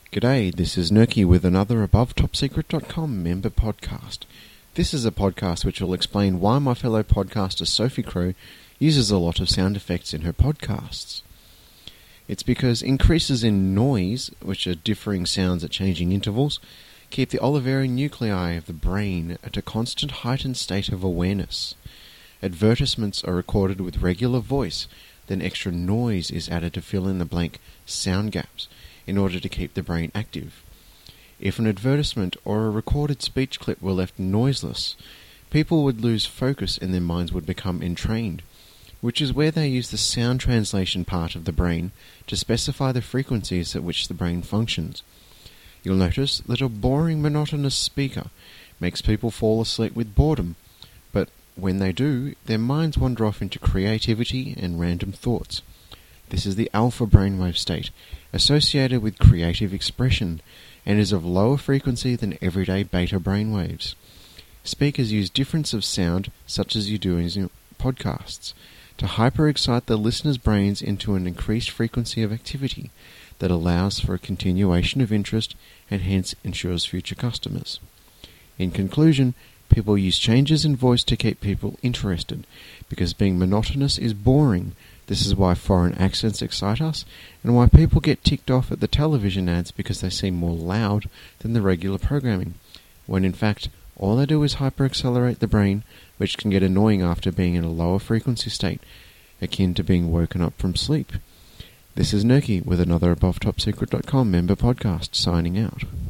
G'day, this is Nerky with another AboveTopSecret.com member podcast. This is a podcast which will explain why my fellow podcaster Sophie Crow uses a lot of sound effects in her podcasts. It's because increases in noise, which are differing sounds at changing intervals, keep the olivary nuclei of the brain at a constant heightened state of awareness. Advertisements are recorded with regular voice, then extra noise is added to fill in the blank sound gaps, in order to keep the brain active. If an advertisement or a recorded speech clip were left noiseless, people would lose focus and their minds would become entrained, which is where they use the sound translation part of the brain to specify the frequencies at which the brain functions. You'll notice that a boring, monotonous speaker makes people fall asleep with boredom, but when they do, their minds wander off into creativity and random thoughts. This is the alpha brainwave state, associated with creative expression, and is of lower frequency than everyday beta brainwaves. Speakers use difference of sound, such as you do in your podcasts, to hyper-excite the listener's brains into an increased frequency of activity that allows for a continuation of interest and hence ensures future customers. In conclusion, people use changes in voice to keep people interested, because being monotonous is boring. This is why foreign accents excite us, and why people get ticked off at the television ads because they seem more loud than the regular programming, when in fact all they do is hyper-accelerate the brain, which can get annoying after being in a lower frequency state, akin to being woken up from sleep. This is Nerky with another AboveTopSecret.com member podcast, signing out.